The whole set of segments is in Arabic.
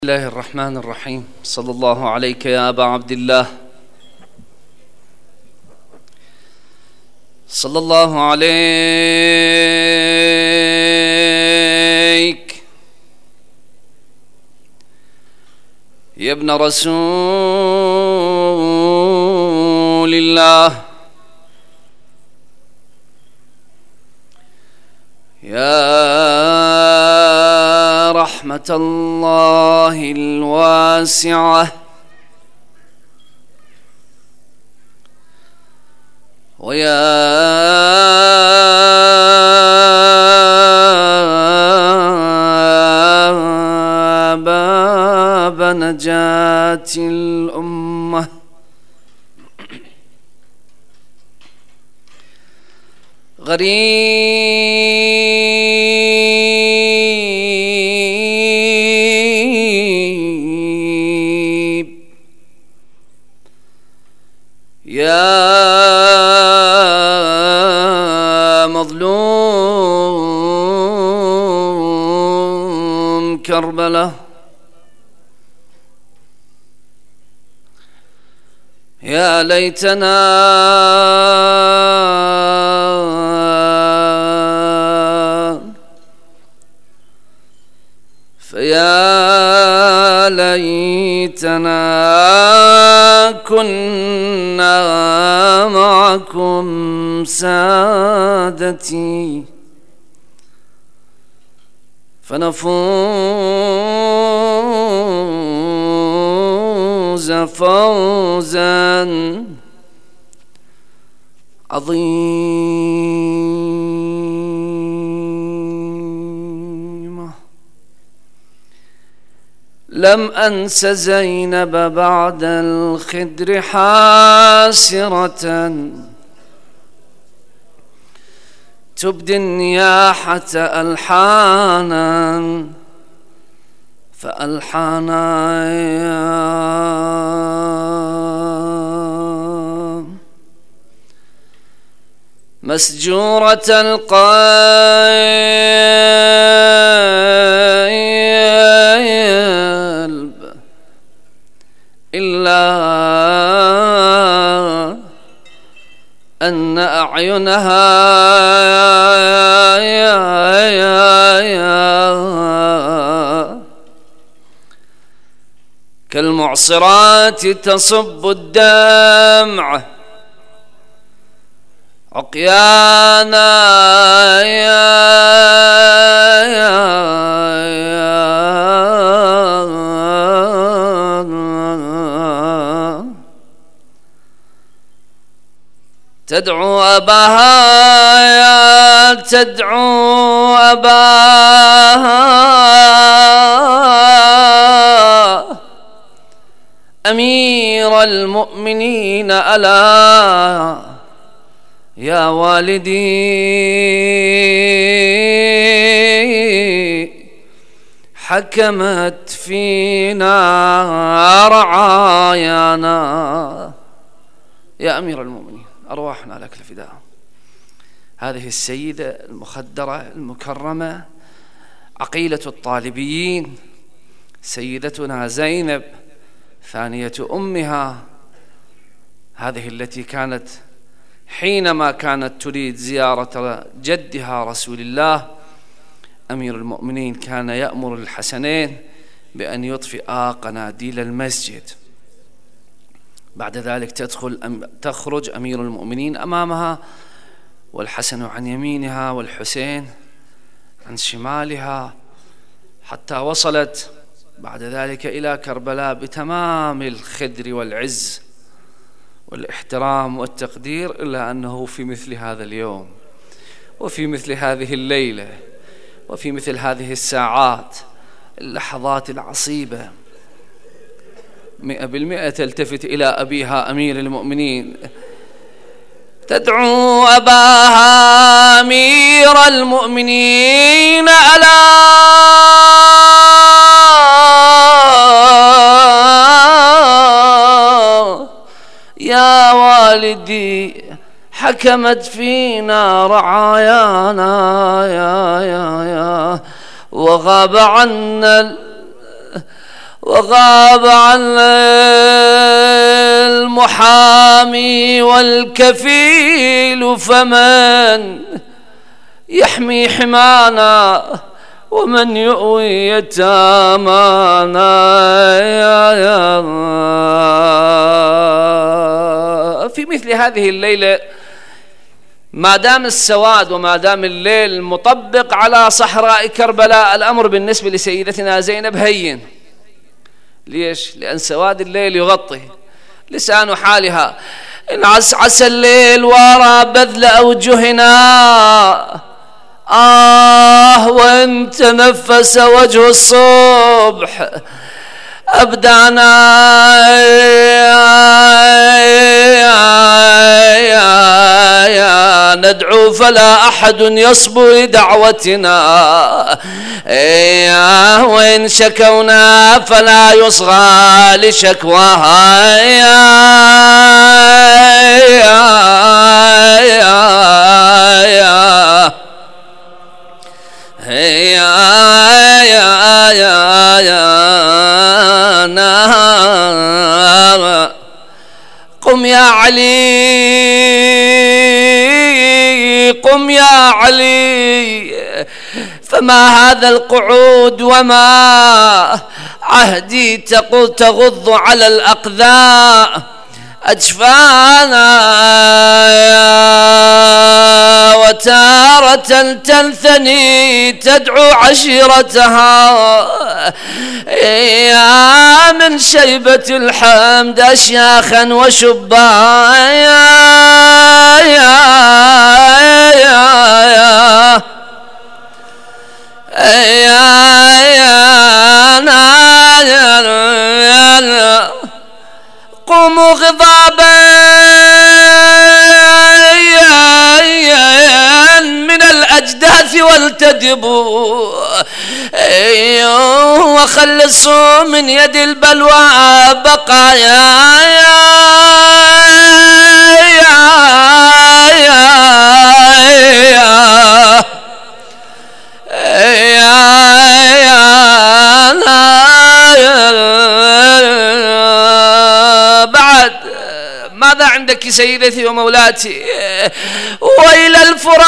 بسم الله الرحمن الرحيم. صلى الله عليك يا أبا عبد الله، صلى الله عليك يا ابن رسول الله، يا رحمة الله الواسعة، ويا باب نجاة الأمة، غريب يا مظلوم كربلاء، يا ليتنا فيا ليتنا كنا معكم سادتي فنفوز فوزا عظيما. لم أنس زينب بعد الخدر حاسرة تبدي النياحة ألحانا فألحانا مسجورة القلب إلا أن أعينها كالمعصرات تصب الدمع عقيانا تدعو أباها تدعو أباها أمير المؤمنين ألا يا والدي حكمت فينا رعايانا. يا أمير المؤمنين أرواحنا لك الفداء. هذه السيدة المخدرة المكرمة عقيلة الطالبيين سيدتنا زينب ثانية أمها، هذه التي كانت حينما كانت تريد زيارة جدها رسول الله أمير المؤمنين كان يأمر الحسنين بأن يطفئا قناديل المسجد. بعد ذلك تخرج أمير المؤمنين أمامها والحسن عن يمينها والحسين عن شمالها، حتى وصلت بعد ذلك إلى كربلاء بتمام الخدر والعز والاحترام والتقدير، إلا أنه في مثل هذا اليوم وفي مثل هذه الليلة وفي مثل هذه الساعات اللحظات العصيبة 100% تلتفت إلى أبيها أمير المؤمنين تدعو أباها أمير المؤمنين ألا يا والدي حكمت فينا رعايانا يا وغاب عنا وغاب عن المحامي والكفيل، فمن يحمي حمانا ومن يؤوي يتامانا. في مثل هذه الليلة ما دام السواد وما دام الليل مطبق على صحراء كربلاء، الأمر بالنسبة لسيدتنا زينب هين. ليش؟ لأن سواد الليل يغطي لسان حالها. إن عسعس الليل وارى بذل أوجهنا، وإن تنفس وجه الصبح أبدانا. ندعو فلا أحد يصبو لدعوتنا، وإن شكونا فلا يصغى لشكواها. قم يا علي، قم يا علي، فما هذا القعود وما عهدي تغض على الأقذاء أجفانا. وتارة تنثني تدعو عشيرتها، يا من شيبة الحمد أشياخا وشبانا. قوموا غضابا من الأجداث والتدبوا، وخلصوا من يد البلوى بقايا. ماذا عندك سيدتي ومولاتي؟ وإلى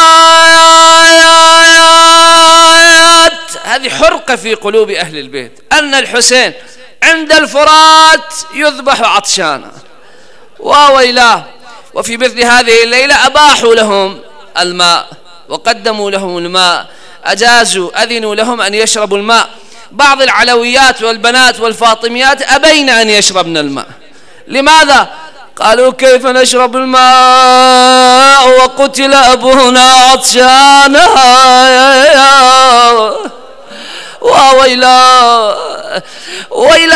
الفرات. هذه حرقة في قلوب أهل البيت أن الحسين عند الفرات يذبح عطشانا، وويلاه. وفي مثل هذه الليلة أباحوا لهم الماء وقدموا لهم الماء، أجازوا أذنوا لهم أن يشربوا الماء. بعض العلويات والبنات والفاطميات أبين أن يشربن الماء. لماذا؟ قالوا كيف نشرب الماء وقتل أبونا عطشانا؟ وإلى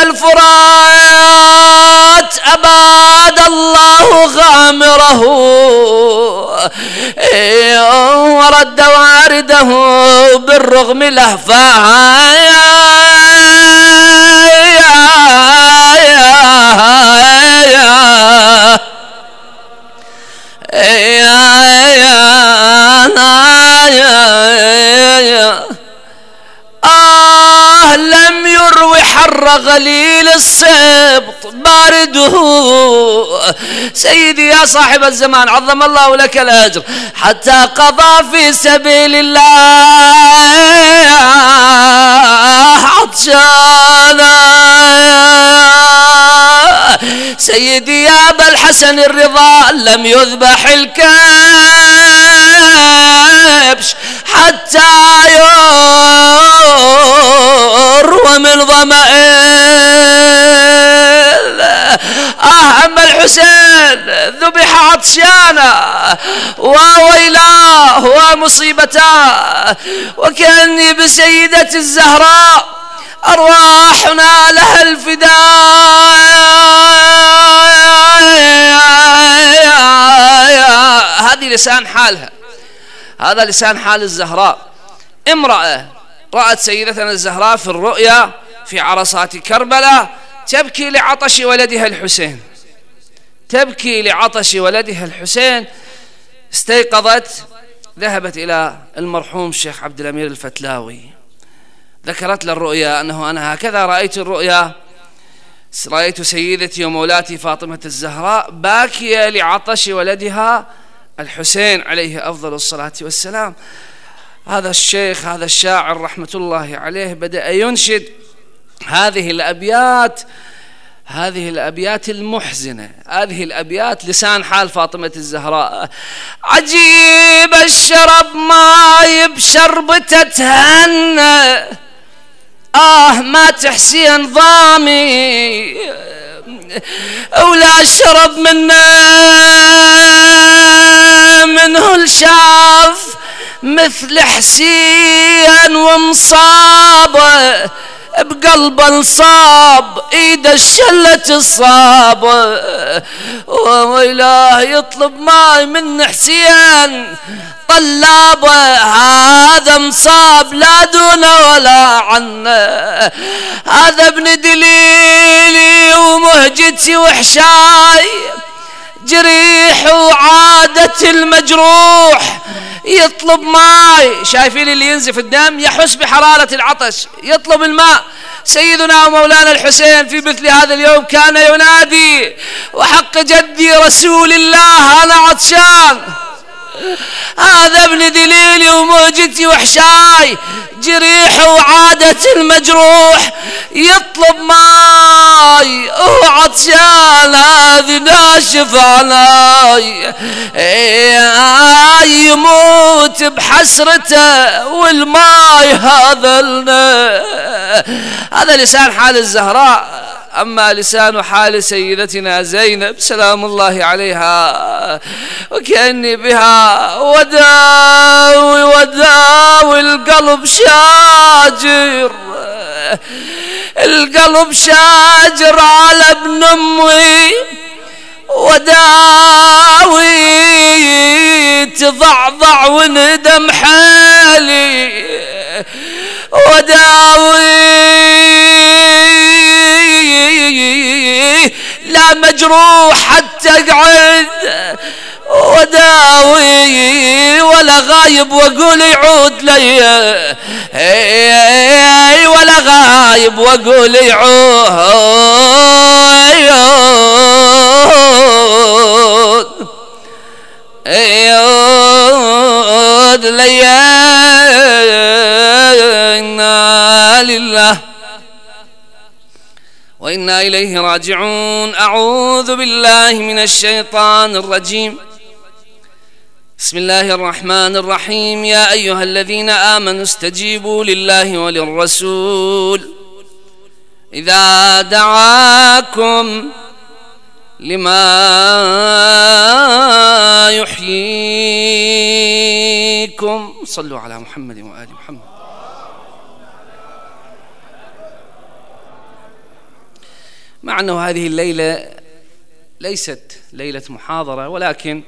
الفرات أباد الله غامره، ورد وارده بالرغم لهفاها. لم يروي حر غليل السبط بارده. سيدي يا صاحب الزمان عظم الله لك الأجر، حتى قضى في سبيل الله عطشانا. سيدي يا أبا الحسن الرضا لم يذبح الكبش حتى يروى من ضمائل. أما الحسين ذبح عطشانا، وويلاه ومصيبتاه. وكأني بسيدة الزهراء أرواحنا لها الفداء. هذه لسان حالها، هذا لسان حال الزهراء. امرأة رأت سيدتنا الزهراء في الرؤيا في عرصات كربلاء تبكي لعطش ولدها الحسين، تبكي لعطش ولدها الحسين. استيقظت، ذهبت إلى المرحوم الشيخ عبد الأمير الفتلاوي، ذكرت له الرؤيا أنه أنا هكذا رأيت الرؤيا رأيت سيدتي ومولاتي فاطمة الزهراء باكية لعطش ولدها الحسين عليه أفضل الصلاة والسلام. هذا الشيخ، هذا الشاعر رحمة الله عليه، بدأ ينشد هذه الأبيات المحزنة، هذه الأبيات لسان حال فاطمة الزهراء: عجيب الشرب ماي بشربته تهنى، ما تحسي نظامي ولا شرب منه الشاف مثل حسين ومصابه بقلب انصاب ايد الشلة الصاب، وإله يطلب ماي من حسين طلابه، هذا مصاب لا دون ولا عنه، هذا ابن دليلي ومهجتي وحشاي، جريح وعادة المجروح يطلب ماي. شايفين اللي ينزف الدم يحس بحرارة العطش يطلب الماء. سيدنا ومولانا الحسين في مثل هذا اليوم كان ينادي: وحق جدي رسول الله أنا عطشان، هذا ابن دليلي وموجتي وحشاي، جريح وعادة المجروح يطلب ماي، عطشان هذه ناشف عناي، يموت بحسرته والماي هذا لنا. هذا لسان حال الزهراء. أما لسان حال سيدتنا زينب سلام الله عليها: وكأني بها وداوي القلب شاجر، القلب شاجر على ابن أمي، وداوي تضعضع وندم حالي، وداوي لا مجروح حتى اقعد، وداوي ولا غايب واقول يعود لي، ولا غايب واقول يعود لي. إنا لله وإنا إليه راجعون. أعوذ بالله من الشيطان الرجيم. بسم الله الرحمن الرحيم. يا أيها الذين آمنوا استجيبوا لله وللرسول إذا دعاكم لما يحييكم. صلوا على محمد وآل محمد. مع أنه هذه الليلة ليست ليلة محاضرة، ولكن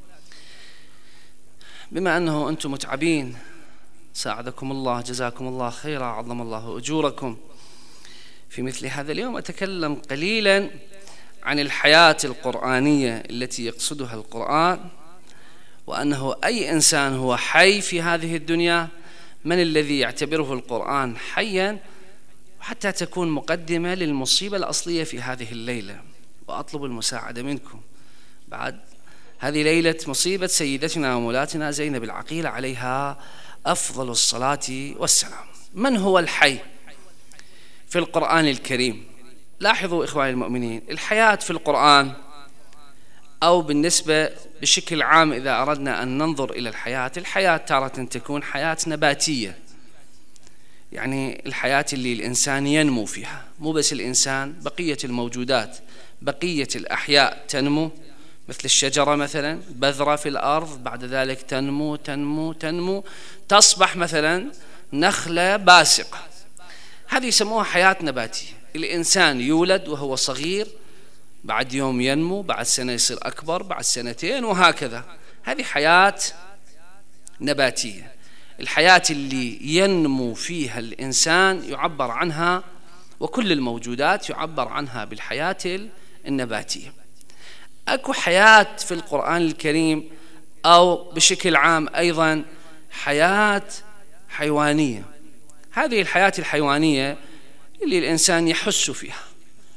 بما أنه أنتم متعبين ساعدكم الله، جزاكم الله خيرا، عظم الله أجوركم، في مثل هذا اليوم أتكلم قليلا عن الحياة القرآنية التي يقصدها القرآن، وأنه أي إنسان هو حي في هذه الدنيا من الذي يعتبره القرآن حيا، وحتى تكون مقدمة للمصيبة الأصلية في هذه الليلة. وأطلب المساعدة منكم. بعد هذه ليلة مصيبة سيدتنا ومولاتنا زينب العقيلة عليها أفضل الصلاة والسلام. من هو الحي في القرآن الكريم؟ لاحظوا إخواني المؤمنين، الحياة في القرآن أو بالنسبة بشكل عام إذا أردنا أن ننظر إلى الحياة تارة تكون حياة نباتية، يعني الحياة اللي الإنسان ينمو فيها، مو بس الإنسان، بقية الموجودات، بقية الأحياء تنمو، مثل الشجرة مثلا، بذرة في الأرض، بعد ذلك تنمو تنمو تنمو تصبح مثلا نخلة باسقة. هذه يسموها حياة نباتية. الإنسان يولد وهو صغير، بعد يوم ينمو، بعد سنة يصير أكبر، بعد سنتين، وهكذا. هذه حياة نباتية. الحياة اللي ينمو فيها الإنسان يعبر عنها، وكل الموجودات يعبر عنها بالحياة النباتية. أكو حياة في القرآن الكريم أو بشكل عام أيضا حياة حيوانية. هذه الحياة الحيوانية اللي الإنسان يحس فيها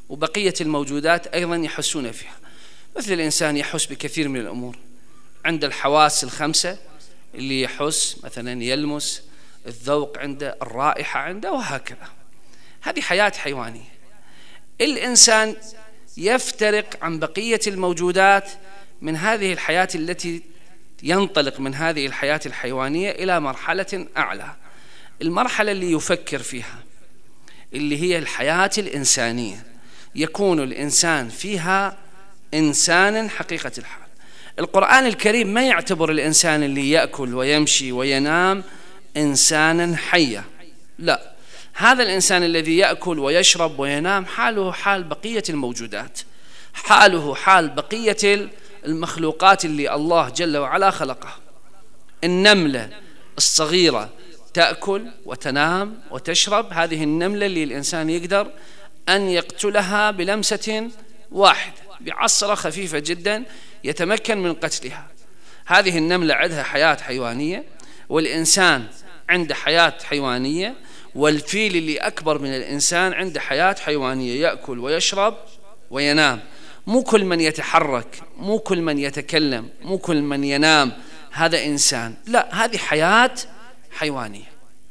وبقية الموجودات أيضا يحسون فيها. مثل الإنسان يحس بكثير من الأمور، عند الحواس الخمسة اللي يحس مثلا يلمس، الذوق عنده، الرائحة عنده، وهكذا. هذه حياة حيوانية. الإنسان يفترق عن بقية الموجودات من هذه الحياة التي ينطلق من هذه الحياة الحيوانية إلى مرحلة أعلى، المرحلة اللي يفكر فيها اللي هي الحياة الإنسانية، يكون الإنسان فيها إنسانا حقيقة الحال. القرآن الكريم ما يعتبر الإنسان اللي يأكل ويمشي وينام إنسانا حيا، لا، هذا الإنسان الذي يأكل ويشرب وينام حاله حال بقية الموجودات، حاله حال بقية المخلوقات اللي الله جل وعلا خلقها. النملة الصغيرة تأكل وتنام وتشرب، هذه النملة اللي الإنسان يقدر أن يقتلها بلمسة واحدة، بعصرة خفيفة جدا يتمكن من قتلها. هذه النملة عندها حياة حيوانية، والإنسان عنده حياة حيوانية، والفيل اللي أكبر من الإنسان عنده حياة حيوانية، يأكل ويشرب وينام. مو كل من يتحرك، مو كل من يتكلم، مو كل من ينام هذا إنسان، لا، هذه حياة حيوانية.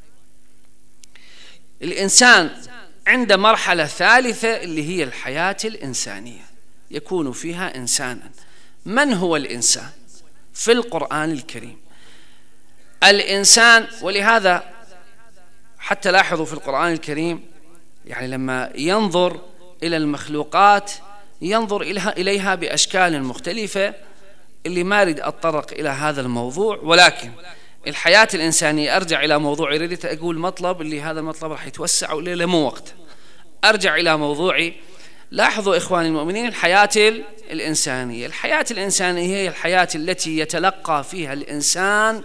الإنسان عنده مرحلة ثالثة اللي هي الحياة الإنسانية، يكون فيها إنسانا. من هو الإنسان في القرآن الكريم؟ الإنسان، ولهذا حتى لاحظوا في القرآن الكريم يعني لما ينظر إلى المخلوقات ينظر إليها بأشكال مختلفة، اللي ما أريد أتطرق إلى هذا الموضوع، ولكن الحياة الإنسانية أرجع إلى موضوعي، ردت أقول مطلب اللي هذا المطلب راح يتوسع ولا مو وقت، أرجع إلى موضوعي. لاحظوا إخواني المؤمنين، الحياة الإنسانية، الحياة الإنسانية هي الحياة التي يتلقى فيها الإنسان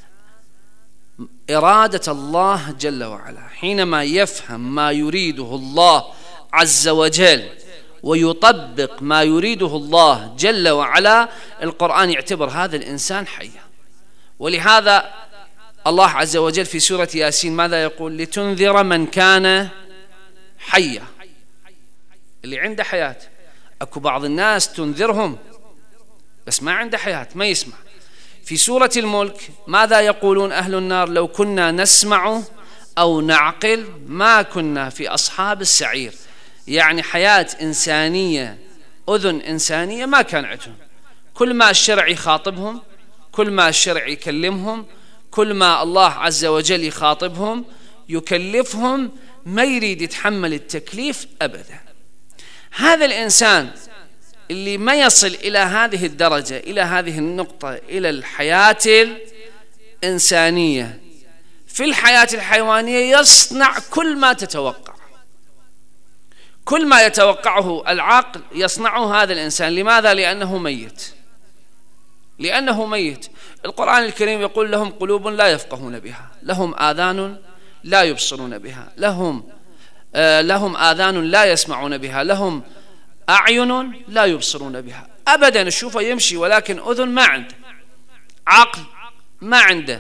إرادة الله جل وعلا، حينما يفهم ما يريده الله عز وجل ويطبق ما يريده الله جل وعلا، القرآن يعتبر هذا الإنسان حيا. ولهذا الله عز وجل في سورة ياسين ماذا يقول؟ لتنذر من كان حيا، اللي عنده حياة. أكو بعض الناس تنذرهم بس ما عنده حياة، ما يسمع. في سورة الملك ماذا يقولون أهل النار؟ لو كنا نسمع أو نعقل ما كنا في أصحاب السعير. يعني حياة إنسانية، أذن إنسانية ما كان عندهم. كل ما الشرع يخاطبهم، كل ما الشرع يكلمهم، كل ما الله عز وجل يخاطبهم يكلفهم، ما يريد يتحمل التكليف أبدا. هذا الإنسان اللي ما يصل إلى هذه الدرجة، إلى هذه النقطة، إلى الحياة الإنسانية، في الحياة الحيوانية يصنع كل ما تتوقع، كل ما يتوقعه العقل يصنعه هذا الإنسان. لماذا؟ لأنه ميت، لأنه ميت. القرآن الكريم يقول لهم قلوب لا يفقهون بها، لهم آذان لا يبصرون بها، لهم آذان لا يسمعون بها، لهم أعين لا يبصرون بها. أبدا نشوفه يمشي ولكن أذن ما عنده، عقل ما عنده،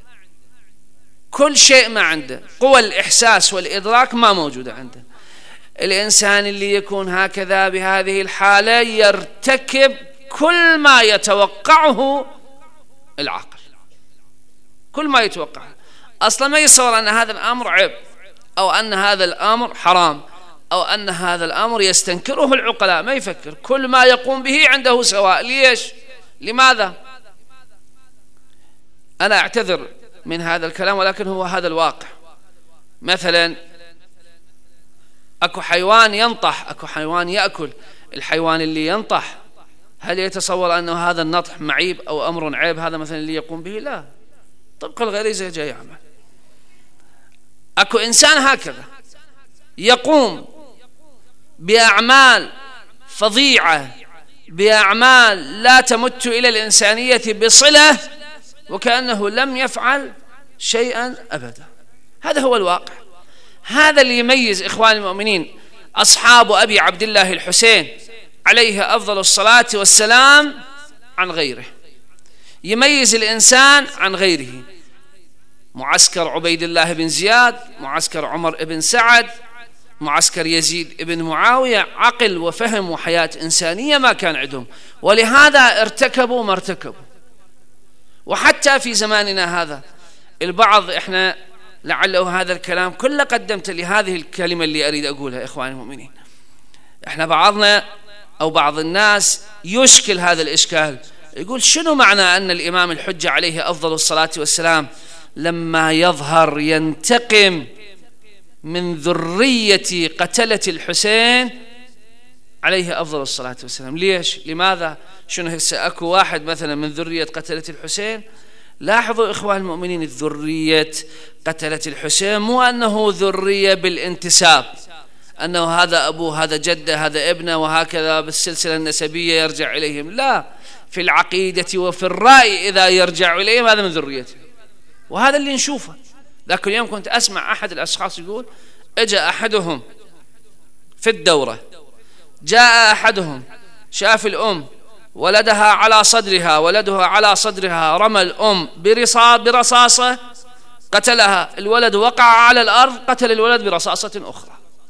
كل شيء ما عنده، قوى الإحساس والإدراك ما موجودة عنده. الإنسان اللي يكون هكذا بهذه الحالة يرتكب كل ما يتوقعه العقل، كل ما يتوقعه. أصلا ما يصور أن هذا الأمر عيب، أو أن هذا الأمر حرام، أو أن هذا الأمر يستنكره العقلاء، ما يفكر، كل ما يقوم به عنده سواء. ليش؟ لماذا؟ أنا أعتذر من هذا الكلام ولكن هو هذا الواقع. مثلا أكو حيوان ينطح، أكو حيوان يأكل. الحيوان اللي ينطح هل يتصور أنه هذا النطح معيب أو أمر عيب هذا مثلا اللي يقوم به؟ لا، طبق الغريزة جاي يعمل. أكو إنسان هكذا يقوم بأعمال فظيعة، بأعمال لا تمت إلى الإنسانية بصلة، وكأنه لم يفعل شيئا أبدا. هذا هو الواقع. هذا اللي يميز إخواني المؤمنين أصحاب أبي عبد الله الحسين عليه أفضل الصلاة والسلام عن غيره، يميز الإنسان عن غيره. معسكر عبيد الله بن زياد، معسكر عمر بن سعد، معسكر يزيد ابن معاوية عقل وفهم وحياة إنسانية ما كان عندهم، ولهذا ارتكبوا ما ارتكبوا. وحتى في زماننا هذا البعض، إحنا لعله هذا الكلام كله قدمت لهذه الكلمة اللي أريد أقولها إخواني المؤمنين. إحنا بعضنا أو بعض الناس يشكل هذا الإشكال، يقول شنو معنى أن الإمام الحجة عليه أفضل الصلاة والسلام لما يظهر ينتقم من ذرية قتلة الحسين عليه أفضل الصلاة والسلام؟ ليش؟ لماذا؟ شنو هسه أكو واحد مثلا من ذرية قتلة الحسين؟ لاحظوا إخوان المؤمنين، الذرية قتلة الحسين مو أنه ذرية بالانتساب، أنه هذا أبوه هذا جده هذا ابنه وهكذا بالسلسلة النسبية يرجع إليهم، لا، في العقيدة وفي الرأي إذا يرجع إليهم هذا من ذريته. وهذا اللي نشوفه. ذاك اليوم كنت أسمع أحد الأشخاص يقول اجى أحدهم في الدورة، جاء أحدهم شاف الأم ولدها على صدرها، ولدها على صدرها، رمى الأم برصاصة قتلها، الولد وقع على الأرض قتل الولد برصاصة أخرى.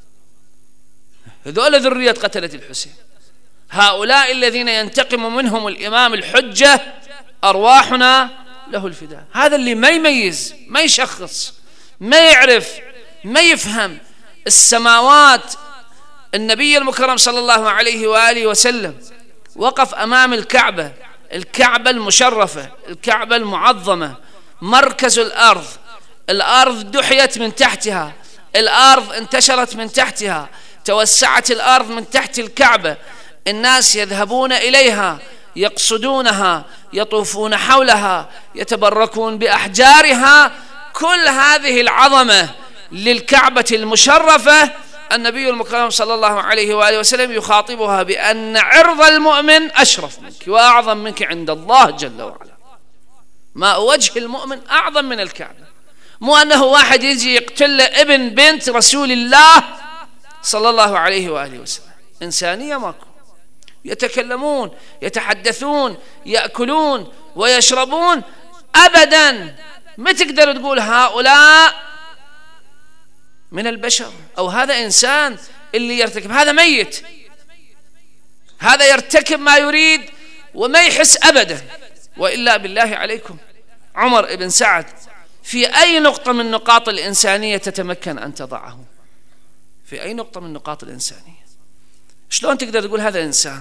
هذول ذرية قتلة الحسين، هؤلاء الذين ينتقم منهم الإمام الحجة أرواحنا له الفداء. هذا اللي ما يميز، ما يشخص، ما يعرف، ما يفهم السماوات. النبي المكرم صلى الله عليه وآله وسلم وقف أمام الكعبة، الكعبة المشرفة، الكعبة المعظمة، مركز الأرض، الأرض دحيت من تحتها، الأرض انتشرت من تحتها، توسعت الأرض من تحت الكعبة، الناس يذهبون إليها، يقصدونها، يطوفون حولها، يتبركون بأحجارها. كل هذه العظمة للكعبة المشرفة، النبي المكرم صلى الله عليه وآله وسلم يخاطبها بأن عرض المؤمن أشرف منك وأعظم منك عند الله جل وعلا. ما وجه المؤمن أعظم من الكعبة. مو أنه واحد يجي يقتل ابن بنت رسول الله صلى الله عليه وآله وسلم. إنسانية ماكو. يتكلمون، يتحدثون، يأكلون ويشربون، أبدا ما تقدر تقول هؤلاء من البشر أو هذا إنسان اللي يرتكب. هذا ميت، هذا يرتكب ما يريد وما يحس أبدا. وإلا بالله عليكم، عمر بن سعد في أي نقطة من نقاط الإنسانية تتمكن أن تضعه؟ في أي نقطة من نقاط الإنسانية؟ شلون تقدر تقول هذا إنسان؟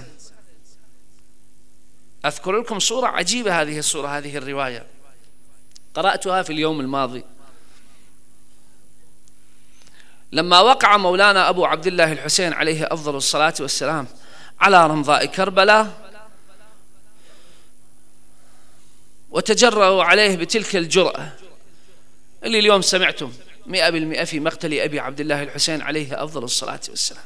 أذكر لكم صورة عجيبة، هذه الصورة، هذه الرواية قرأتها في اليوم الماضي. لما وقع مولانا أبو عبد الله الحسين عليه أفضل الصلاة والسلام على رمضاء كربلاء وتجرأوا عليه بتلك الجرأة اللي اليوم سمعتم 100% في مقتل أبي عبد الله الحسين عليه أفضل الصلاة والسلام،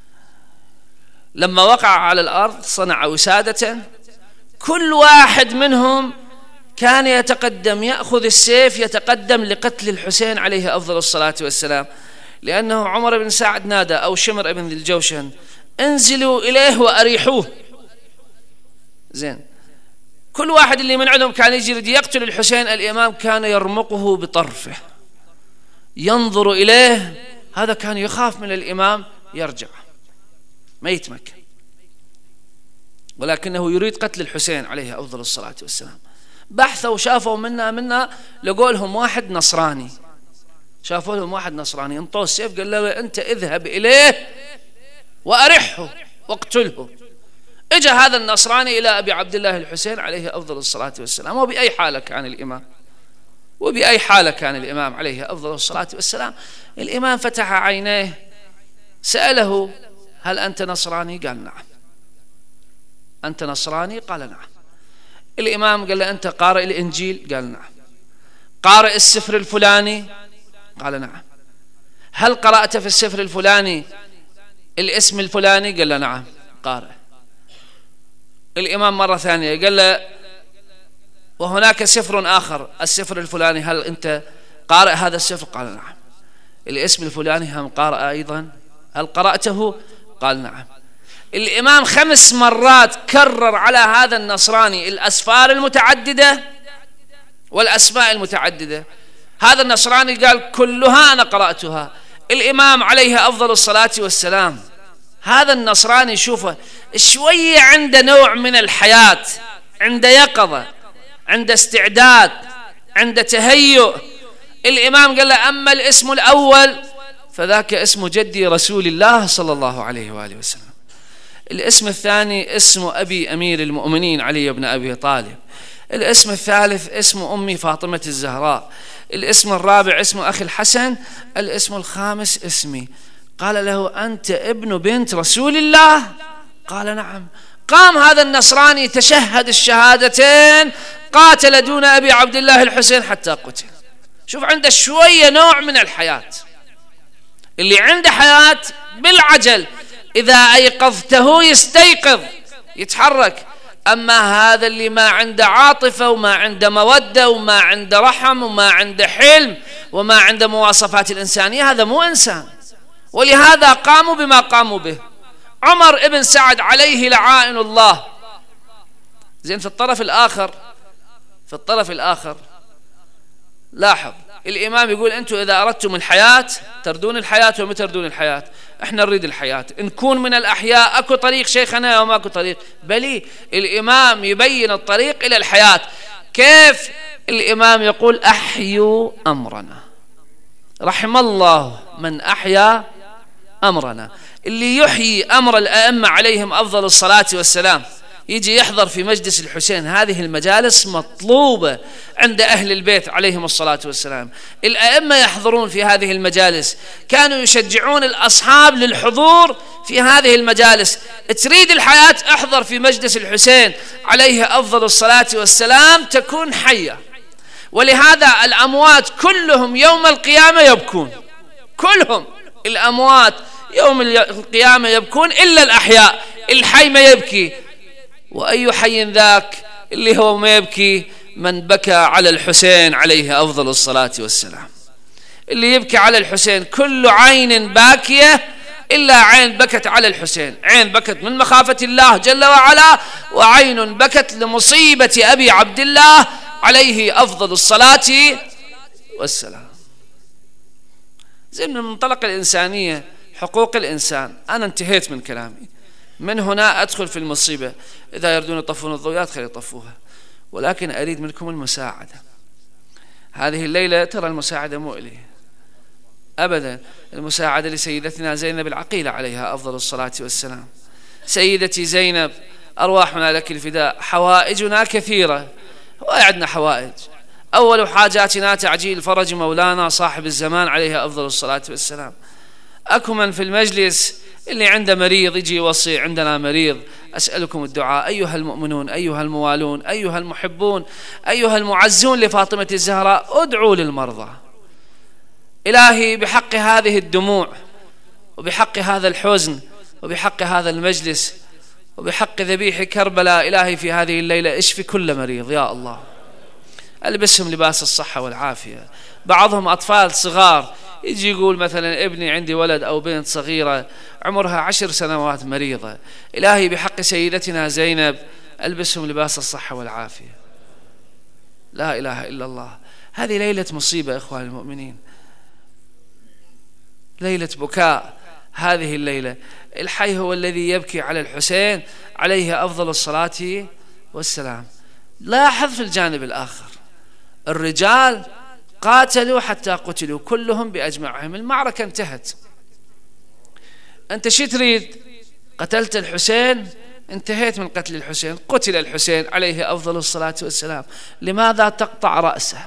لما وقع على الأرض صنع وسادة، كل واحد منهم كان يتقدم، يأخذ السيف يتقدم لقتل الحسين عليه أفضل الصلاة والسلام، لأنه عمر بن سعد نادى أو شمر بن ذي الجوشن انزلوا إليه وأريحوه. زين، كل واحد اللي من عندهم كان يجي يقتل الحسين، الإمام كان يرمقه بطرفه، ينظر إليه، هذا كان يخاف من الإمام، يرجع ما يتمكن، ولكنه يريد قتل الحسين عليه أفضل الصلاة والسلام. بحثوا وشافوا منا لقوا لهم واحد نصراني، شافوا لهم واحد نصراني، انطوه السيف، قال له أنت اذهب إليه وأرحه واقتله. اجى هذا النصراني إلى أبي عبد الله الحسين عليه أفضل الصلاة والسلام، وبأي حالة كان الإمام، وبأي حالة كان الإمام عليه أفضل الصلاة والسلام. الإمام فتح عينيه، سأله هل أنت نصراني؟ قال نعم. أنت نصراني؟ قال نعم. الإمام قال له أنت قارئ الإنجيل؟ قال نعم. قارئ السفر الفلاني؟ قال نعم. هل قرأت في السفر الفلاني الاسم الفلاني؟ قال له نعم قارئ. الإمام مرة ثانية قال له وهناك سفر آخر السفر الفلاني، هل أنت قارئ هذا السفر؟ قال نعم. الاسم الفلاني هم قارئ أيضا، هل قرأته؟ قال نعم. الإمام 5 مرات كرر على هذا النصراني الأسفار المتعددة والأسماء المتعددة. هذا النصراني قال كلها أنا قرأتها. الإمام عليه أفضل الصلاة والسلام. هذا النصراني شوفه شوية عنده نوع من الحياة، عنده يقظة، عنده استعداد، عنده تهيؤ. الإمام قال له: أما الاسم الأول فذاك اسم جدي رسول الله صلى الله عليه وآله وسلم. الاسم الثاني اسم أبي أمير المؤمنين علي بن أبي طالب. الاسم الثالث اسم أمي فاطمة الزهراء. الاسم الرابع اسم أخي الحسن. الاسم الخامس اسمي. قال له: أنت ابن بنت رسول الله؟ قال: نعم. قام هذا النصراني تشهد الشهادتين، قاتل دون أبي عبد الله الحسين حتى قتل. شوف عنده شوية نوع من الحياة. اللي عنده حياة بالعجل إذا أيقظته يستيقظ يتحرك. أما هذا اللي ما عنده عاطفة وما عنده مودة وما عنده رحم وما عنده حلم وما عنده مواصفات الإنسانية، هذا مو إنسان. ولهذا قاموا بما قاموا به. عمر ابن سعد عليه لعائن الله. زين، في الطرف الآخر لاحظ الإمام يقول: أنتم إذا أردتم الحياة تردون الحياة وما تردون الحياة. إحنا نريد الحياة، نكون من الأحياء. أكو طريق شيخنا وما أكو طريق؟ بلي الإمام يبين الطريق إلى الحياة. كيف؟ الإمام يقول: أحيوا أمرنا. رحم الله من أحيا أمرنا. اللي يحيي أمر الأئمة عليهم أفضل الصلاة والسلام يجي يحضر في مجلس الحسين. هذه المجالس مطلوبة عند أهل البيت عليهم الصلاة والسلام. الأئمة يحضرون في هذه المجالس، كانوا يشجعون الأصحاب للحضور في هذه المجالس. تريد الحياة احضر في مجلس الحسين عليه أفضل الصلاة والسلام تكون حية. ولهذا الأموات كلهم يوم القيامة يبكون، كلهم الأموات يوم القيامة يبكون إلا الأحياء. الحي ما يبكي. وأي حي ذاك اللي هو ما يبكي؟ من بكى على الحسين عليه أفضل الصلاة والسلام. اللي يبكي على الحسين، كل عين باكية إلا عين بكت على الحسين. عين بكت من مخافة الله جل وعلا، وعين بكت لمصيبة أبي عبد الله عليه أفضل الصلاة والسلام. زين، من منطلق الإنسانية، حقوق الإنسان، أنا انتهيت من كلامي. من هنا أدخل في المصيبة. إذا يردون يطفون الضويات خلي يطفوها، ولكن أريد منكم المساعدة. هذه الليلة ترى المساعدة مؤلية أبدا. المساعدة لسيدتنا زينب العقيلة عليها أفضل الصلاة والسلام. سيدتي زينب، أرواحنا لك الفداء. حوائجنا كثيرة، وعندنا حوائج. أول حاجاتنا تعجيل فرج مولانا صاحب الزمان عليه أفضل الصلاة والسلام. أكو من في المجلس اللي عنده مريض يجي يوصي: عندنا مريض، أسألكم الدعاء أيها المؤمنون، أيها الموالون، أيها المحبون، أيها المعزون لفاطمة الزهراء، ادعوا للمرضى. إلهي بحق هذه الدموع وبحق هذا الحزن وبحق هذا المجلس وبحق ذبيح كربلاء، إلهي في هذه الليلة اشفي كل مريض يا الله. ألبسهم لباس الصحة والعافية. بعضهم أطفال صغار يجي يقول مثلا: ابني عندي ولد أو بنت صغيرة عمرها 10 سنوات مريضة، إلهي بحق سيدتنا زينب ألبسهم لباس الصحة والعافية. لا إله إلا الله. هذه ليلة مصيبة إخواني المؤمنين، ليلة بكاء. هذه الليلة الحي هو الذي يبكي على الحسين عليه أفضل الصلاة والسلام. لاحظ في الجانب الآخر، الرجال قاتلوا حتى قتلوا كلهم بأجمعهم. المعركة انتهت. أنت شو تريد؟ قتلت الحسين، انتهيت من قتل الحسين، قتل الحسين عليه أفضل الصلاة والسلام. لماذا تقطع رأسه؟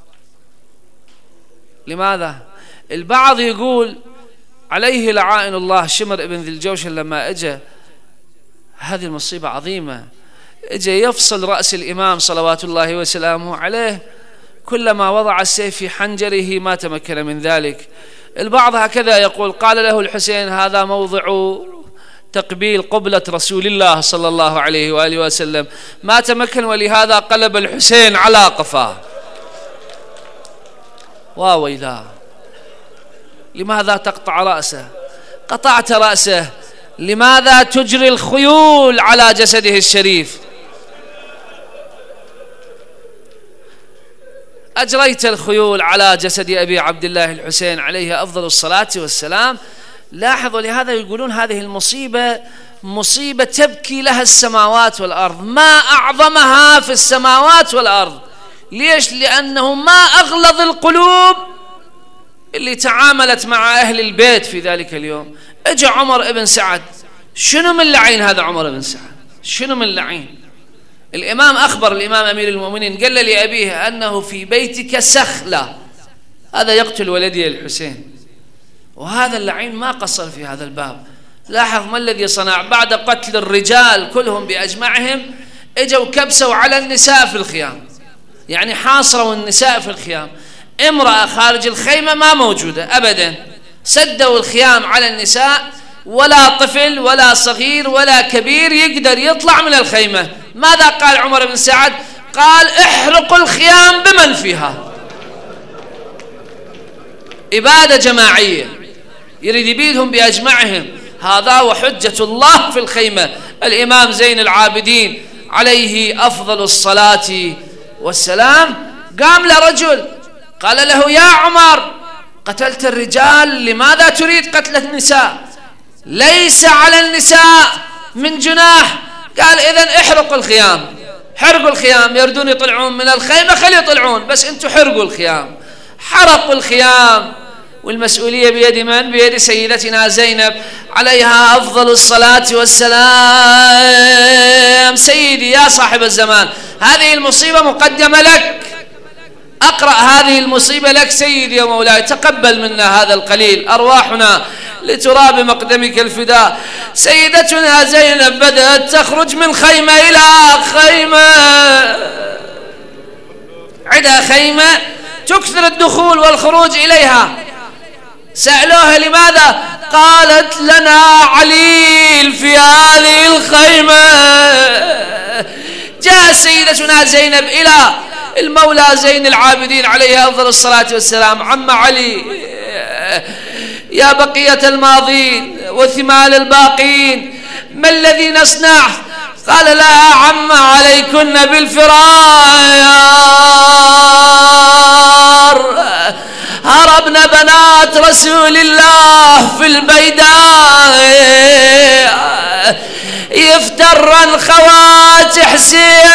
لماذا؟ البعض يقول عليه لعائن الله شمر ابن ذي الجوشن لما اجى هذه المصيبة عظيمة، اجى يفصل رأس الإمام صلوات الله وسلامه عليه، كلما وضع السيف في حنجره ما تمكن من ذلك. البعض هكذا يقول: قال له الحسين: هذا موضع تقبيل قبلة رسول الله صلى الله عليه وآله وسلم، ما تمكن، ولهذا قلب الحسين على قفاه. واويلاه، لماذا تقطع رأسه؟ قطعت رأسه، لماذا تجري الخيول على جسده الشريف؟ أجريت الخيول على جسد أبي عبد الله الحسين عليه أفضل الصلاة والسلام. لاحظوا، لهذا يقولون هذه المصيبة مصيبة تبكي لها السماوات والأرض، ما أعظمها في السماوات والأرض. ليش؟ لأنه ما أغلظ القلوب اللي تعاملت مع أهل البيت في ذلك اليوم. اجى عمر بن سعد، شنو من لعين هذا عمر بن سعد؟ شنو من لعين؟ الإمام أخبر الإمام أمير المؤمنين، قال لأبيه أنه في بيتك سخلة، هذا يقتل ولدي الحسين. وهذا اللعين ما قصر في هذا الباب. لاحظ ما الذي صنع بعد قتل الرجال كلهم بأجمعهم، اجوا كبسوا على النساء في الخيام، يعني حاصروا النساء في الخيام. امرأة خارج الخيمة ما موجودة أبدا، سدوا الخيام على النساء، ولا طفل ولا صغير ولا كبير يقدر يطلع من الخيمة. ماذا قال عمر بن سعد؟ قال احرقوا الخيام بمن فيها. إبادة جماعية، يريد يبيدهم بأجمعهم. هذا وحجة الله في الخيمة الإمام زين العابدين عليه أفضل الصلاة والسلام. قام لرجل قال له: يا عمر، قتلت الرجال، لماذا تريد قتل النساء؟ ليس على النساء من جناح. قال: إذن احرقوا الخيام، حرقوا الخيام، يردون يطلعون من الخيمة خلي يطلعون، بس انتم حرقوا الخيام. حرقوا الخيام، والمسؤولية بيد من؟ بيد سيدتنا زينب عليها أفضل الصلاة والسلام. سيدي يا صاحب الزمان، هذه المصيبة مقدمة لك، أقرأ هذه المصيبة لك سيدي يا مولاي، تقبل منا هذا القليل، أرواحنا لتراب مقدمك الفداء. سيدتنا زينب بدأت تخرج من خيمة إلى خيمة، عندها خيمة تكثر الدخول والخروج إليها. سألوها لماذا؟ قالت: لنا عليل في هذه الخيمة. جاء سيدتنا زينب إلى المولى زين العابدين عليه أفضل الصلاة والسلام: عم علي، يا بقية الماضين وثمال الباقين، ما الذي نصنع؟ قال لها: عم عليكن بالفرار، هربنا بنات رسول الله في البيداء، يفترن خوات حسين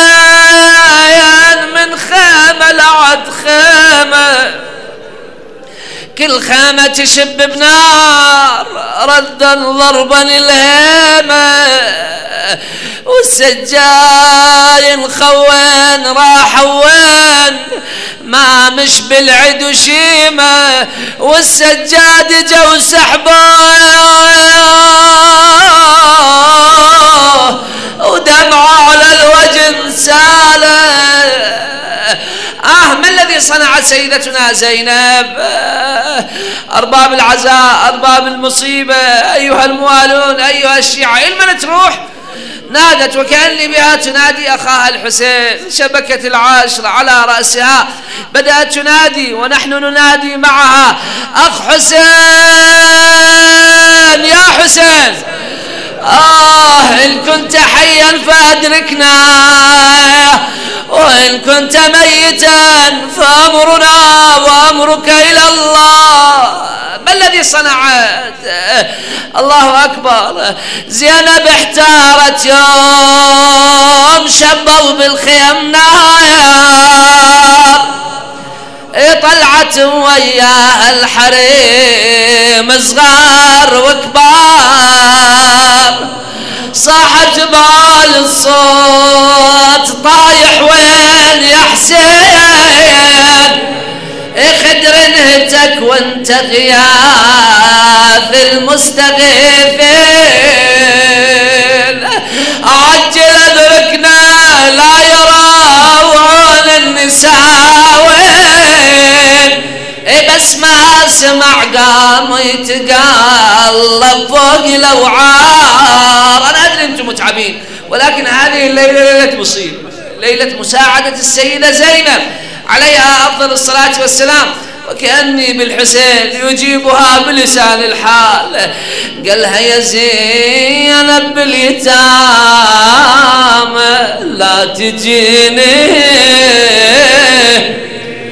من خيمة لعد خيمة، كل خيمة تشب بنار، ردا ضربا الهيمة، والسجاين خوين راح وين ما مش بالعد وشيمة، والسجاد جو سحبه ودمعه على الوجه ساله. ما الذي صنعت سيدتنا زينب؟ أرباب العزاء، أرباب المصيبة، أيها الموالون، أيها الشيعة، إلمن تروح؟ نادت وكأني بها تنادي أخاها الحسين، شبكت العاشرة على رأسها، بدأت تنادي ونحن ننادي معها: أخ حسين، يا حسين، إن كنت حيا فأدركنا، وإن كنت ميتا فأمرنا وأمرك إلى الله. ما الذي صنعت؟ الله أكبر. زينب احتارت يوم شبوا بالخيم نار، طلعت وياها الحريم صغار وكبار، صاحت بال الصوت طايح وين يا حسين، خدر انهتك وانت غياث المستغيثين، عجل ادركنا لا يراون النساء وين، بس ما سمع قام يتقلب فوق الأوعار. أنا أدري أنتم متعبين، ولكن هذه الليلة ليلة مصيبة، ليلة مساعدة السيدة زينب عليها أفضل الصلاة والسلام. وكأني بالحسين يجيبها بلسان الحال، قالها: يا زينب باليتامى لا تجيني،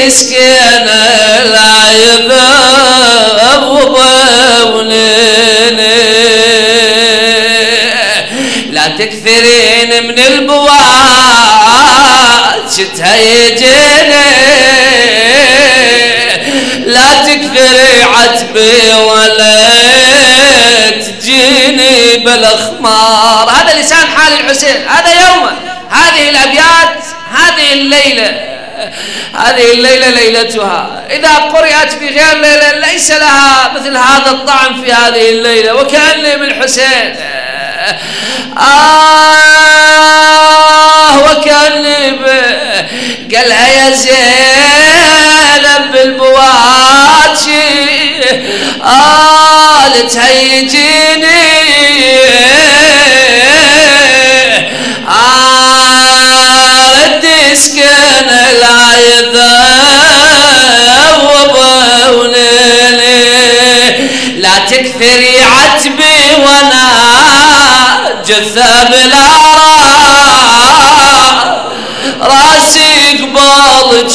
تسكن العذاب وبوليني لا تكثرين من البوات تهيجيني لا تكثري عتبي ولا تجيني بالاخمار. هذا لسان حال الحسين، هذا يومه، هذه الابيات، هذه الليله ليلتها. اذا قرأت في غير ليله ليس لها مثل هذا الطعم في هذه الليله. وكأني بالحسين وكأني قالها يا زينب بالبواتشي لتهيجيني ردي اسكن العذاب وبوليني لا تكثري عتبي وانا جثة بالعراء راسي قبالك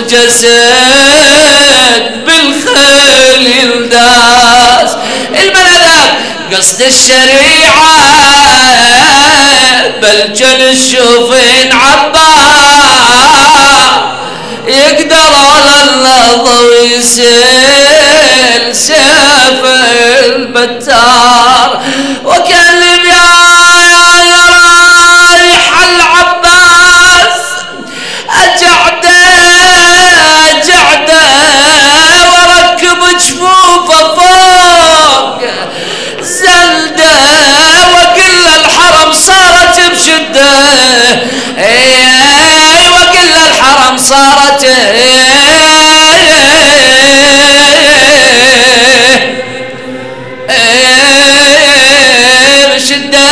والجسد بالخيل يلداس. الملذات قصد الشريعة بلجن الشوفين عبا يقدر على اللحظة ويسيل سيف البتار. وكلم يا رايح العباس أجعده وركب جفوفه فوق زلده وكل الحرم صارت بشده وكل الحرم صارت بشده.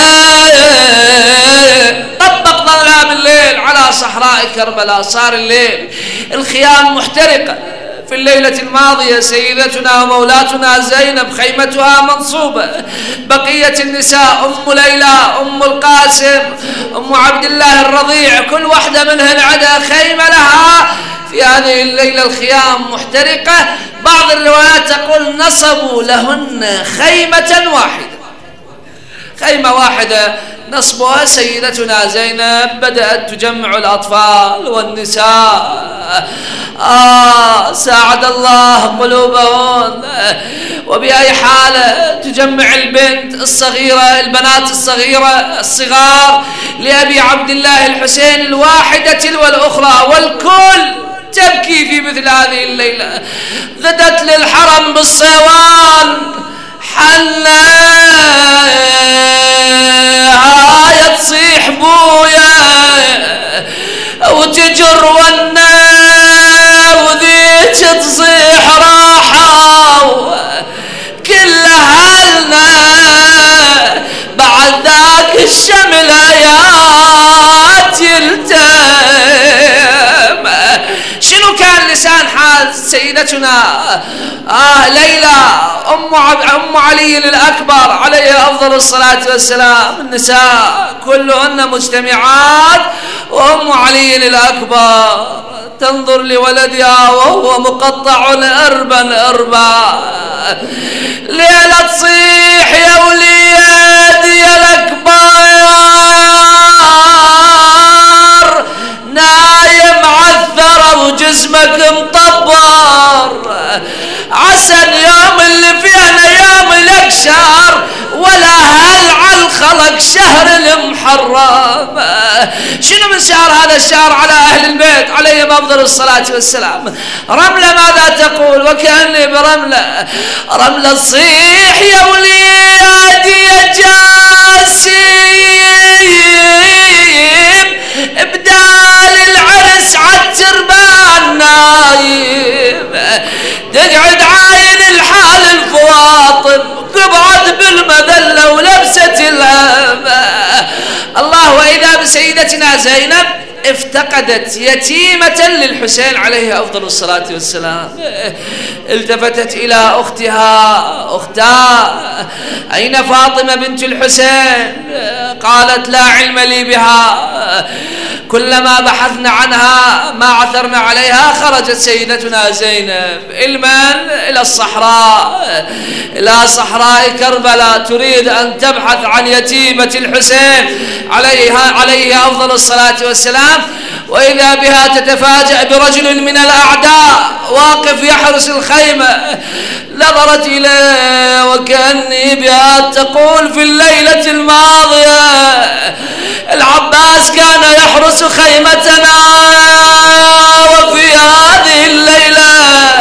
طبق ظلام الليل على صحراء كربلاء. صار الليل الخيام محترقة. في الليلة الماضية سيدتنا ومولاتنا زينب خيمتها منصوبة. بقية النساء أم ليلى، أم القاسم، أم عبد الله الرضيع، كل واحدة منهن عندها خيمة لها. في هذه الليلة الخيام محترقة. بعض الروايات تقول نصبوا لهن خيمة واحدة، خيمة واحدة نصبها. سيدتنا زينب بدأت تجمع الأطفال والنساء. ساعد الله قلوبهن. وبأي حالة تجمع البنت الصغيرة، البنات الصغار لأبي عبد الله الحسين الواحدة تلو الأخرى، والكل تبكي في مثل هذه الليلة. غدت للحرم بالصيوان حنا هاي تصيح بويا وتجر ونا وذيك تصيح راحة كل أهلنا بعد ذاك الشمل آيات يلتم. شنو كان لسان حال سيدتنا ليلى أم علي الأكبر عليه أفضل الصلاة والسلام؟ النساء كلهن مجتمعات وأم علي الأكبر تنظر لولدها وهو مقطع أربا ليلة تصيح يا وليدي يا الأكبر نايم عثر وجسمك مطبر عسى اليوم اللي فينا يوم الأكشار ولا هل على الخلق شهر المحرم. شنو من شهر هذا الشهر على أهل البيت عليهم أفضل الصلاة والسلام؟ رملة ماذا تقول؟ وكأني برملة. رملة تصيح يا وليدي يا جاسيم بدال العرس عالتربان نايم تقعد عاين الحال الفواطم قبعد بالمذلة ولبسة الهم. الله. وإذا بسيدتنا زينب افتقدت يتيمة للحسين عليه أفضل الصلاة والسلام. التفتت إلى أختها: أختاه، أين فاطمة بنت الحسين؟ قالت: لا علم لي بها، كلما بحثنا عنها ما عثرنا عليها. خرجت سيدتنا زينب إلى الصحراء، إلى صحراء كربلاء، تريد أن تبحث عن يتيمة الحسين عليه أفضل الصلاة والسلام، وإذا بها تتفاجأ برجل من الأعداء واقف يحرس الخيمة. نظرت إليه وكأني بها تقول: في الليلة الماضية العباس كان يحرس خيمتنا، وفي هذه الليلة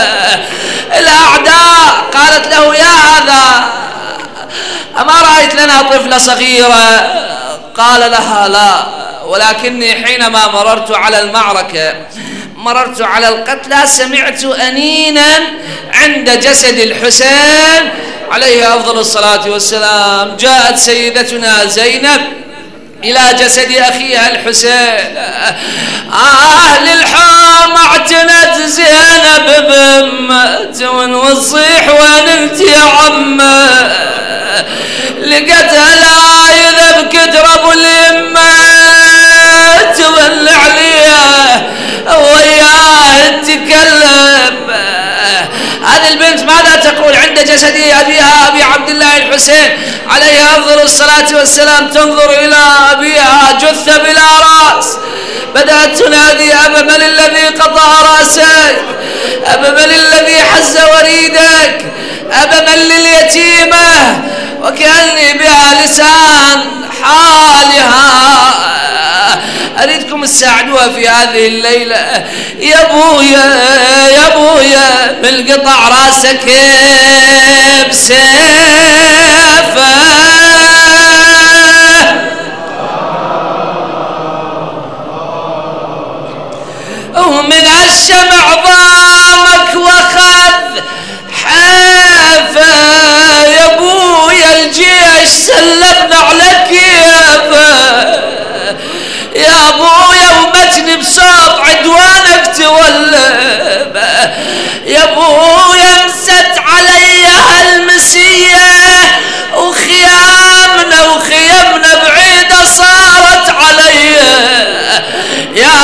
الأعداء. قالت له: يا هذا، أما رأيت لنا طفلة صغيرة؟ قال لها: لا، ولكني حينما مررت على المعركة، مررت على القتلى، سمعت أنينا عند جسد الحسين عليه أفضل الصلاة والسلام. جاءت سيدتنا زينب إلى جسد أخيها الحسين. أهل الحوم اعتنت زينب بأمة ونصيح: وين انت يا عمه؟ لقتها لا يذب كترب اليمة، تظل عليها وياه تكلم. هذه البنت ماذا تقول عند جسد أبيها أبي عبد الله الحسين عليه أفضل الصلاة والسلام؟ تنظر إلى أبيها جثة بلا رأس، بدأت تنادي: أبا من الذي قطع رأسك؟ أبا من الذي حز وريدك؟ أبا من لليتيمة؟ وكأني بها لسان حالها. أريدكم تساعدوها في هذه الليلة. يا بويا يا بويا، من قطع راسك بسيفه، ومن الشمع ضامك وخذ حافه. يا بويا الجيش سلمنا على كيفه، يا بويا ومجني بصوت عدوانك تولب. يا بويا نست علي هالمسية، وخيامنا بعيدة صارت علي. يا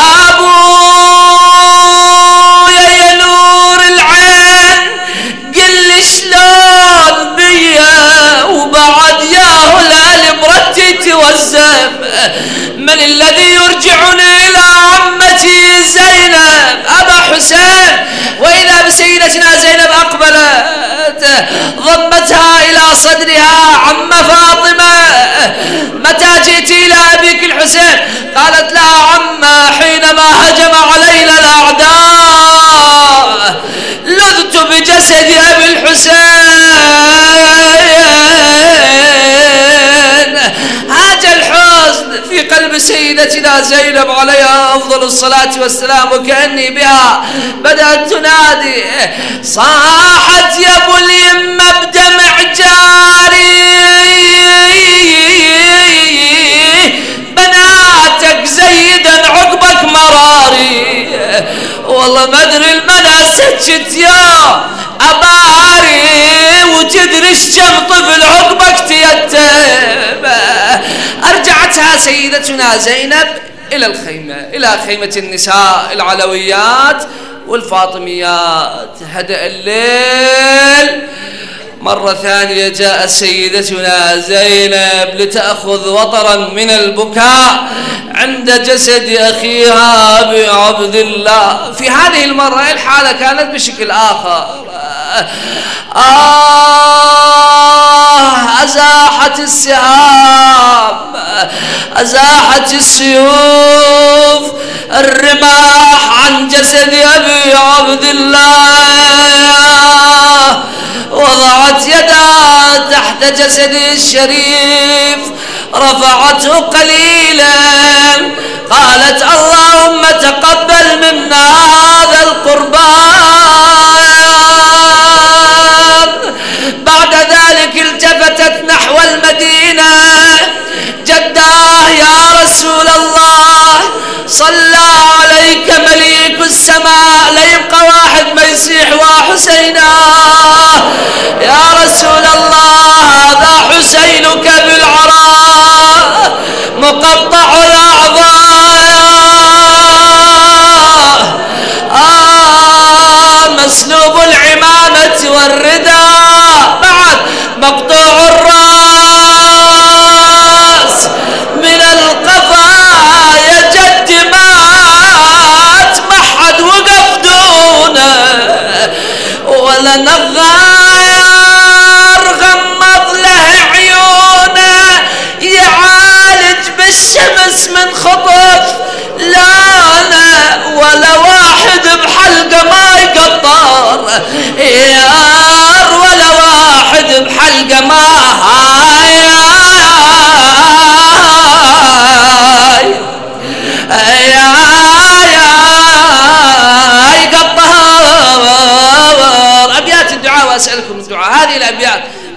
بويا يا نور العين، قل لي شلون بيا وبعد يا هلال برتي توزم. من الذي يرجعني إلى عمتي زينب أبا حسين؟ وإذا بسيدتنا زينب أقبلت ضمتها إلى صدرها: عم فاطمة، متى جئت إلى أبيك الحسين؟ قالت لها: عمّا، حينما هجم علينا الأعداء لذت بجسد أبي الحسين. هاج الحزن في قلب سيدتنا زينب عليها أفضل الصلاة والسلام، وكأني بها بدأت تنادي. صاحت: يا ابو اليمة بدمع جاري، بناتك زيدا عقبك مراري، والله ما ادري المنى سجت يا أباري، وتدري كم طفل عقبك تيتم. أرجعتها سيدتنا زينب إلى الخيمة، إلى خيمة النساء العلويات والفاطميات. هدأ الليل، مرة ثانية جاءت سيدتنا زينب لتأخذ وطرا من البكاء عند جسد أخيها أبي عبد الله. في هذه المرة الحالة كانت بشكل آخر. أزاحت السهام، أزاحت السيوف، الرماح عن جسد أبي عبد الله، وضعت يدها تحت جسده الشريف، رفعته قليلا، قالت: اللهم تقبل منا هذا القربان. بعد ذلك التفتت نحو المدينة: جداه يا رسول الله، صلى عليك مليك السماء، لا يبقى واحد ما يصيح: وحسينا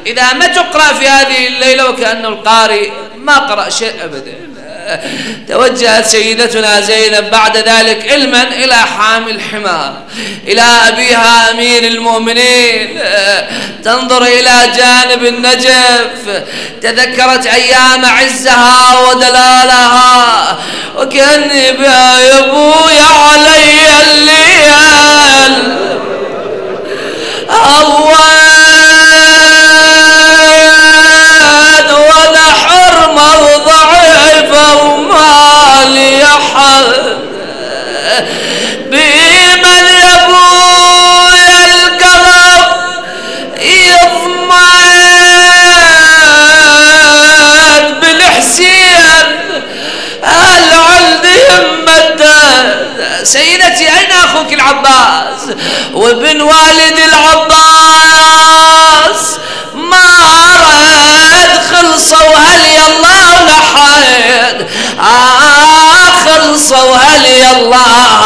إذا ما تقرأ في هذه الليلة وكأن القارئ ما قرأ شيء أبدا. توجهت سيدتنا زينب بعد ذلك علما إلى حامل الحمار، إلى أبيها أمير المؤمنين، تنظر إلى جانب النجف، تذكرت أيام عزها ودلالها، وكأني بها يا أبوي علي الليل أوان وأنا حرمة وضعيفة وما لي أحد، بمن يا أبوي القلب يضمن بالحسين هل عندي همته. سيدتي أين أخوك العباس وابن والد العباس؟ ما رد خلصوا هل يلا لحد خلصوا هل يلا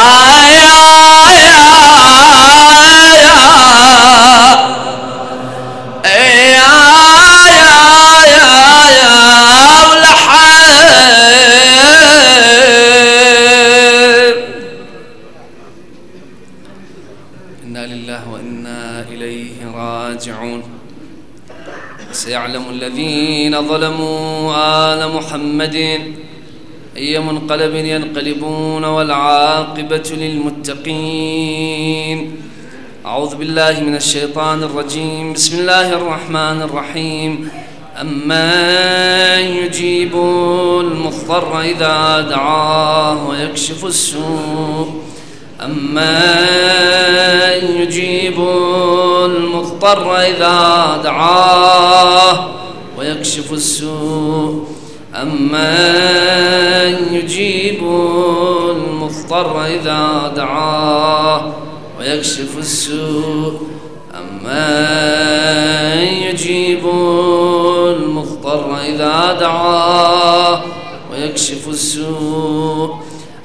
سيعلم الذين ظلموا آل محمد أي منقلب ينقلبون والعاقبة للمتقين. أعوذ بالله من الشيطان الرجيم. بسم الله الرحمن الرحيم. أمن يجيب المضطر إذا دعاه ويكشف السوء، أمن يجيب المضطر إذا دعاه ويكشف السوء، أمن يجيب المضطر إذا دعاه ويكشف السوء، أمن يجيب المضطر إذا دعاه ويكشف السوء،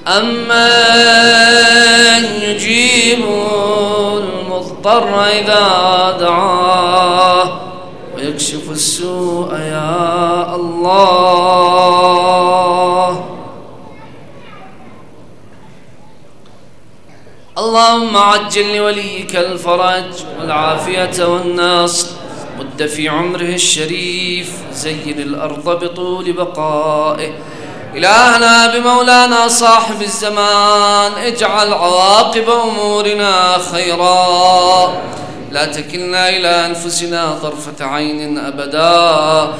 أمن يجيب المضطر إذا دعاه ويكشف السوء يا الله. اللهم عجل لوليك الفرج والعافية والنصر، مد في عمره الشريف، زين الأرض بطول بقائه. إلهنا بمولانا صاحب الزمان اجعل عواقب أمورنا خيرا، لا تكلنا إلى أنفسنا طرفة عين أبدا.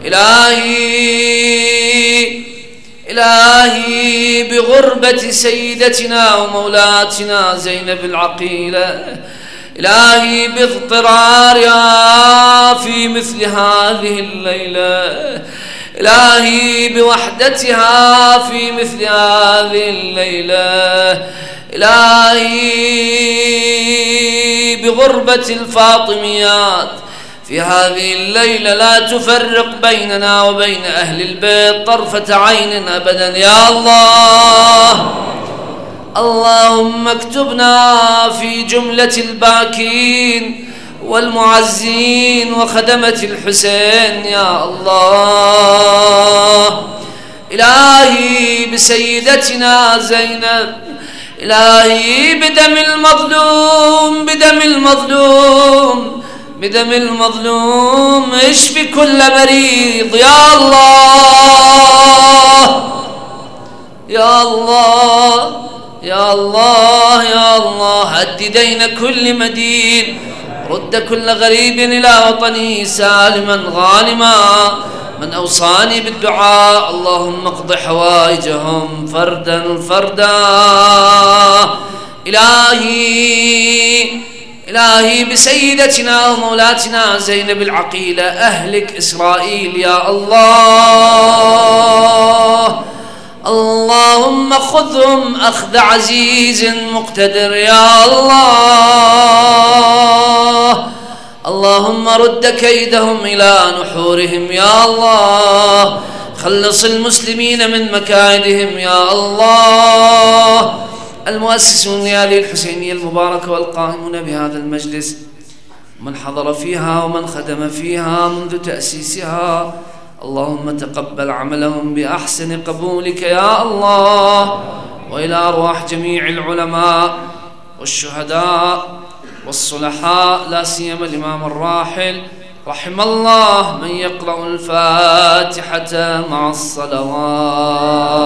إلهي بغربة سيدتنا ومولاتنا زينب العقيلة، إلهي باضطرارها في مثل هذه الليلة، إلهي بوحدتها في مثل هذه الليلة، إلهي بغربة الفاطميات في هذه الليلة لا تفرق بيننا وبين أهل البيت طرفة عين أبدا يا الله. اللهم اكتبنا في جملة الباكين والمعزين وخدمة الحسين يا الله. إلهي بسيدتنا زينب، إلهي بدم المظلوم، بدم المظلوم، بدم المظلوم اشفي كل مريض يا الله يا الله يا الله يا الله. هد دين كل مدين، رد كل غريب إلى وطنه سالما غانما. من أوصاني بالدعاء اللهم اقض حوائجهم فردا فردا. إلهي بسيدتنا ومولاتنا زينب العقيلة أهلك إسرائيل يا الله. اللهم خذهم أخذ عزيز مقتدر يا الله. اللهم رد كيدهم إلى نحورهم يا الله. خلص المسلمين من مكائدهم يا الله. المؤسسون لهذه الحسينية المباركة والقائمون بهذا المجلس من حضر فيها ومن خدم فيها منذ تأسيسها. اللهم تقبل عملهم بأحسن قبولك يا الله. وإلى أرواح جميع العلماء والشهداء والصلحاء، لا سيما الإمام الراحل، رحم الله من يقرأ الفاتحة مع الصلوات.